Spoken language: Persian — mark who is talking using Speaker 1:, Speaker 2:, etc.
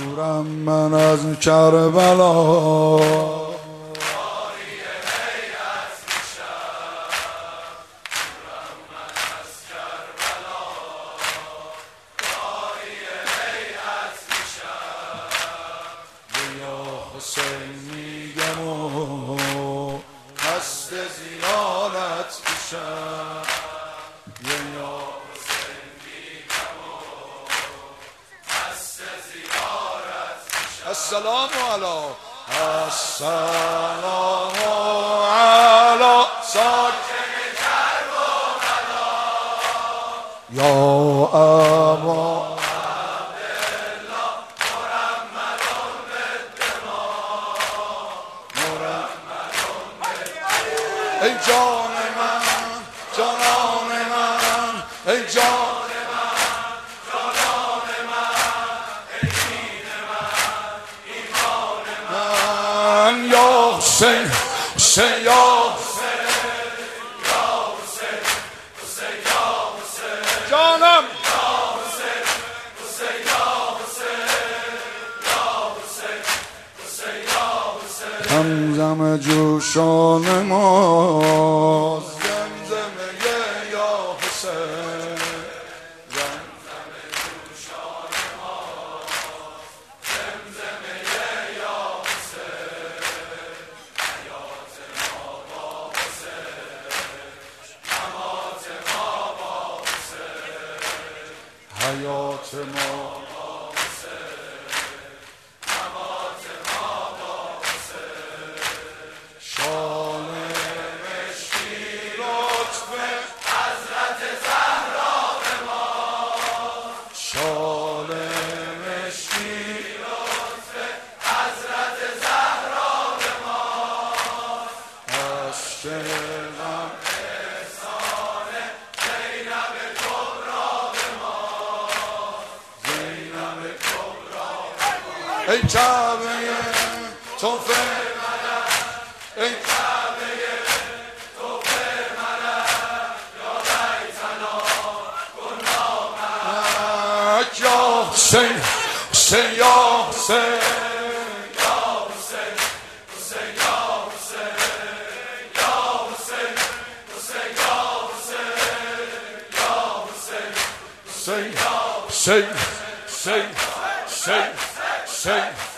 Speaker 1: دورم من از کربلا، حسین میگم و قصد زیارت پیشم، یا حسین میگم و قصد زیارت پیشم. السلام علی ساکن کربلا یا ابا ای جان من جانان من، ای جان من جانان من، ای دین من ایمان من، یا حسین حسین یا حسین یا حسین حسین یا حسین جانم یا حسین حسین یا حسین یا حسین حسین یا حسین. زمزم جوشان ما زمزمه یا حسین، زمزم جوشان ما زمزمه یا حسین، حیات ما با حسین، حمات ما با حسین، حیات ما ای کعبه توف منم، ای کعبه توف منم، یا بیتنا گناهک یا حسین حسین یا حسین یا حسین حسین یا حسین یا حسین حسین یا حسین یا حسین حسین حسین حسین حسین.